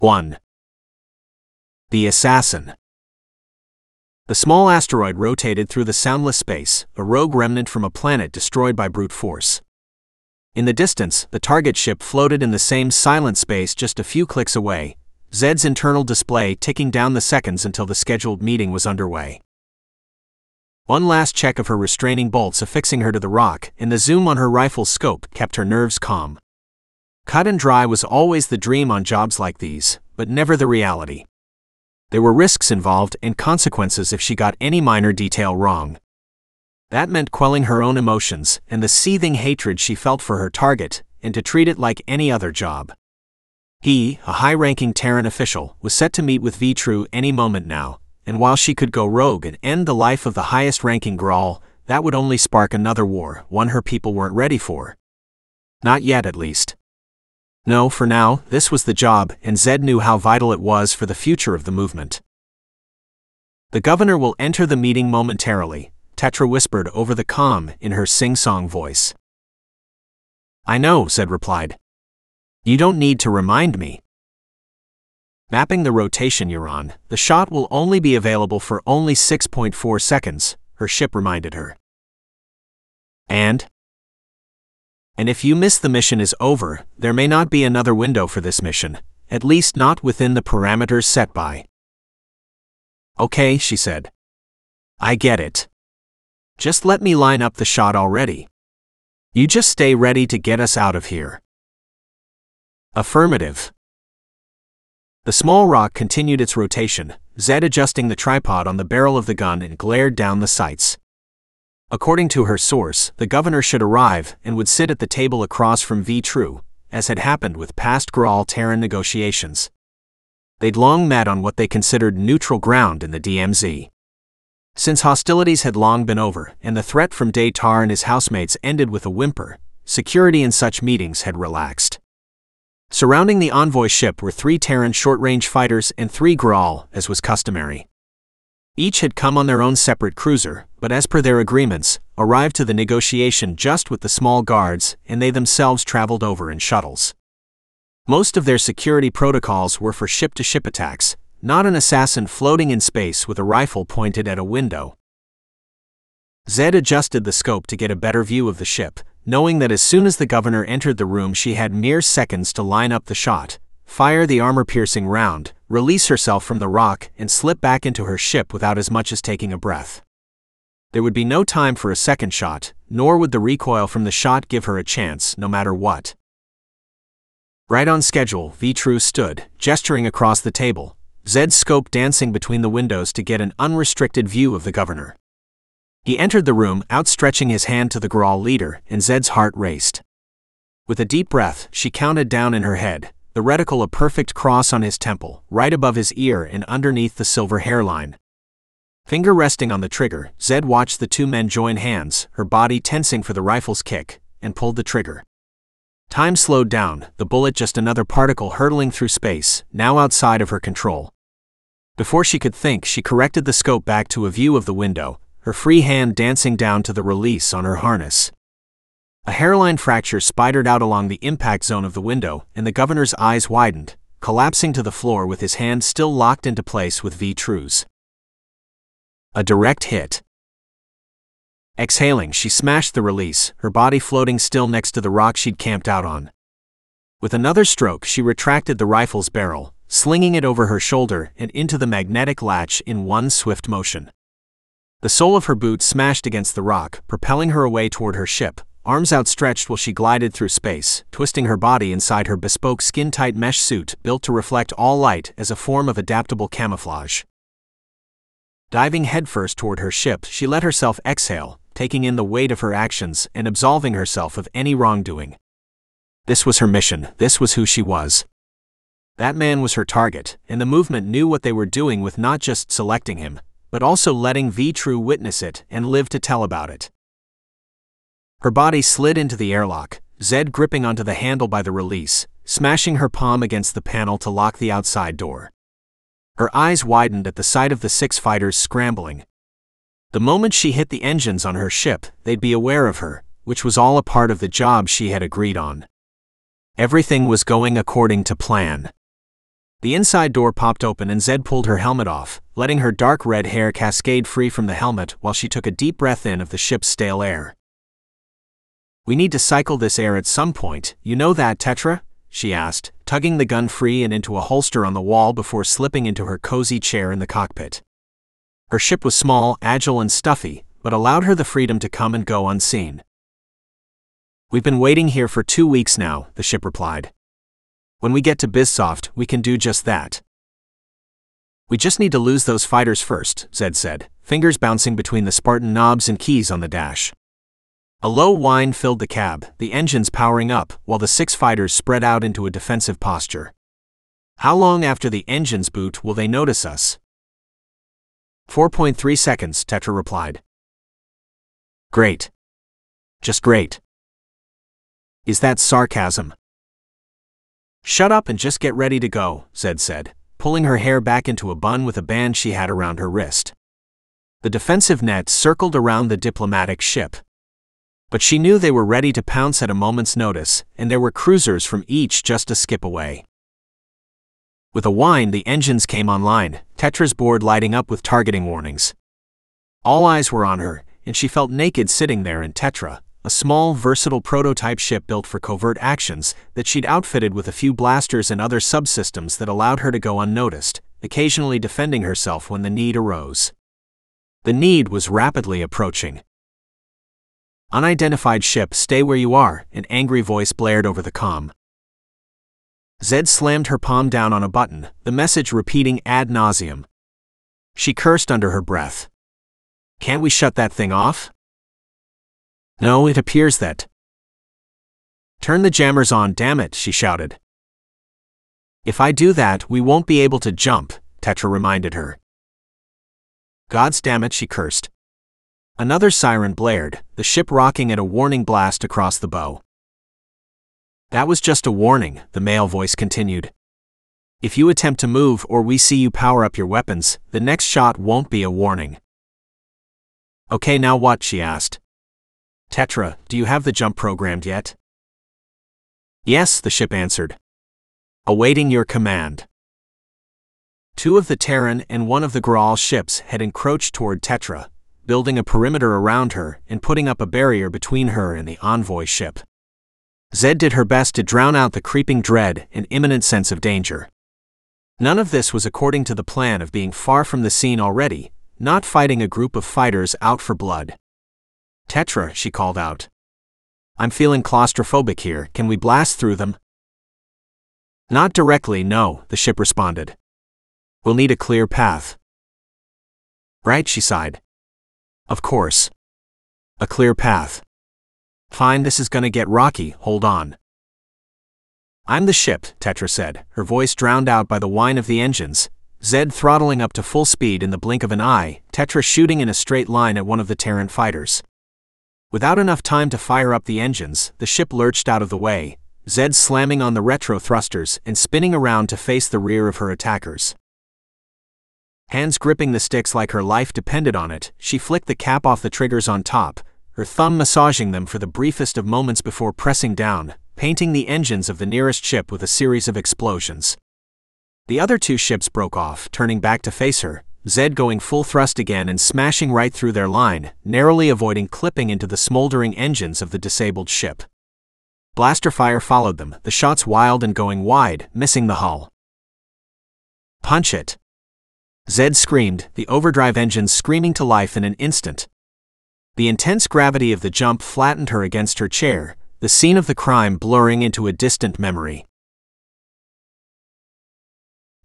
1. The Assassin. The small asteroid rotated through the soundless space, a rogue remnant from a planet destroyed by brute force. In the distance, the target ship floated in the same silent space just a few clicks away, Zed's internal display ticking down the seconds until the scheduled meeting was underway. One last check of her restraining bolts affixing her to the rock, and the zoom on her rifle's scope kept her nerves calm. Cut and dry was always the dream on jobs like these, but never the reality. There were risks involved and consequences if she got any minor detail wrong. That meant quelling her own emotions and the seething hatred she felt for her target, and to treat it like any other job. He, a high-ranking Terran official, was set to meet with Vitrue any moment now, and while she could go rogue and end the life of the highest-ranking Graal, that would only spark another war, one her people weren't ready for. Not yet, at least. No, for now, this was the job, and Zed knew how vital it was for the future of the movement. The governor will enter the meeting momentarily, Tetra whispered over the comm in her sing-song voice. I know, Zed replied. You don't need to remind me. Mapping the rotation you're on, the shot will only be available for only 6.4 seconds, her ship reminded her. And if you miss the mission is over, there may not be another window for this mission, at least not within the parameters set by. Okay, she said. I get it. Just let me line up the shot already. You just stay ready to get us out of here. Affirmative. The small rock continued its rotation, Zed adjusting the tripod on the barrel of the gun and glared down the sights. According to her source, the governor should arrive and would sit at the table across from Vitrue, as had happened with past Graal-Terran negotiations. They'd long met on what they considered neutral ground in the DMZ. Since hostilities had long been over and the threat from Daytar and his housemates ended with a whimper, security in such meetings had relaxed. Surrounding the envoy ship were 3 Terran short-range fighters and 3 Graal, as was customary. Each had come on their own separate cruiser, but as per their agreements, arrived to the negotiation just with the small guards, and they themselves traveled over in shuttles. Most of their security protocols were for ship-to-ship attacks, not an assassin floating in space with a rifle pointed at a window. Zed adjusted the scope to get a better view of the ship, knowing that as soon as the governor entered the room she had mere seconds to line up the shot, fire the armor-piercing round, release herself from the rock, and slip back into her ship without as much as taking a breath. There would be no time for a second shot, nor would the recoil from the shot give her a chance, no matter what. Right on schedule, Vitrue stood, gesturing across the table, Zed's scope dancing between the windows to get an unrestricted view of the governor. He entered the room, outstretching his hand to the Graal leader, and Zed's heart raced. With a deep breath, she counted down in her head, the reticle a perfect cross on his temple, right above his ear and underneath the silver hairline. Finger resting on the trigger, Zed watched the 2 men join hands, her body tensing for the rifle's kick, and pulled the trigger. Time slowed down, the bullet just another particle hurtling through space, now outside of her control. Before she could think, she corrected the scope back to a view of the window, her free hand dancing down to the release on her harness. A hairline fracture spidered out along the impact zone of the window, and the governor's eyes widened, collapsing to the floor with his hand still locked into place with Vitrue's. A direct hit. Exhaling, she smashed the release, her body floating still next to the rock she'd camped out on. With another stroke, she retracted the rifle's barrel, slinging it over her shoulder and into the magnetic latch in one swift motion. The sole of her boot smashed against the rock, propelling her away toward her ship, arms outstretched while she glided through space, twisting her body inside her bespoke skin-tight mesh suit built to reflect all light as a form of adaptable camouflage. Diving headfirst toward her ship, she let herself exhale, taking in the weight of her actions and absolving herself of any wrongdoing. This was her mission, this was who she was. That man was her target, and the movement knew what they were doing with not just selecting him, but also letting Vitrue witness it and live to tell about it. Her body slid into the airlock, Zed gripping onto the handle by the release, smashing her palm against the panel to lock the outside door. Her eyes widened at the sight of the 6 fighters scrambling. The moment she hit the engines on her ship, they'd be aware of her, which was all a part of the job she had agreed on. Everything was going according to plan. The inside door popped open and Zed pulled her helmet off, letting her dark red hair cascade free from the helmet while she took a deep breath in of the ship's stale air. "We need to cycle this air at some point, you know that, Tetra?" she asked, tugging the gun free and into a holster on the wall before slipping into her cozy chair in the cockpit. Her ship was small, agile and stuffy, but allowed her the freedom to come and go unseen. "We've been waiting here for 2 weeks now," the ship replied. "When we get to Bizsoft, we can do just that." "We just need to lose those fighters first," Zed said, fingers bouncing between the Spartan knobs and keys on the dash. A low whine filled the cab, the engines powering up, while the 6 fighters spread out into a defensive posture. "How long after the engines boot will they notice us?" 4.3 seconds, Tetra replied. "Great. Just great." "Is that sarcasm?" "Shut up and just get ready to go," Zed said, pulling her hair back into a bun with a band she had around her wrist. The defensive net circled around the diplomatic ship. But she knew they were ready to pounce at a moment's notice, and there were cruisers from each just a skip away. With a whine, the engines came online, Tetra's board lighting up with targeting warnings. All eyes were on her, and she felt naked sitting there in Tetra, a small, versatile prototype ship built for covert actions that she'd outfitted with a few blasters and other subsystems that allowed her to go unnoticed, occasionally defending herself when the need arose. The need was rapidly approaching. "Unidentified ship, stay where you are," an angry voice blared over the comm. Zed slammed her palm down on a button, the message repeating ad nauseum. She cursed under her breath. "Can't we shut that thing off?" "No, it appears that." "Turn the jammers on, damn it," she shouted. "If I do that, we won't be able to jump," Tetra reminded her. "Gods damn it," she cursed. Another siren blared, the ship rocking at a warning blast across the bow. "That was just a warning," the male voice continued. "If you attempt to move or we see you power up your weapons, the next shot won't be a warning." "Okay, now what?" she asked. "Tetra, do you have the jump programmed yet?" "Yes," the ship answered. "Awaiting your command." 2 of the Terran and 1 of the Graal ships had encroached toward Tetra, building a perimeter around her and putting up a barrier between her and the envoy ship. Zed did her best to drown out the creeping dread and imminent sense of danger. None of this was according to the plan of being far from the scene already, not fighting a group of fighters out for blood. "Tetra," she called out. "I'm feeling claustrophobic here, can we blast through them?" "Not directly, no," the ship responded. "We'll need a clear path." "Right," she sighed. "Of course. A clear path. Fine, this is gonna get rocky, hold on." "I'm the ship," Tetra said, her voice drowned out by the whine of the engines, Zed throttling up to full speed in the blink of an eye, Tetra shooting in a straight line at one of the Terran fighters. Without enough time to fire up the engines, the ship lurched out of the way, Zed slamming on the retro thrusters and spinning around to face the rear of her attackers. Hands gripping the sticks like her life depended on it, she flicked the cap off the triggers on top, her thumb massaging them for the briefest of moments before pressing down, painting the engines of the nearest ship with a series of explosions. The other 2 ships broke off, turning back to face her, Zed going full thrust again and smashing right through their line, narrowly avoiding clipping into the smoldering engines of the disabled ship. Blaster fire followed them, the shots wild and going wide, missing the hull. "Punch it!" Zed screamed, the overdrive engines screaming to life in an instant. The intense gravity of the jump flattened her against her chair, the scene of the crime blurring into a distant memory.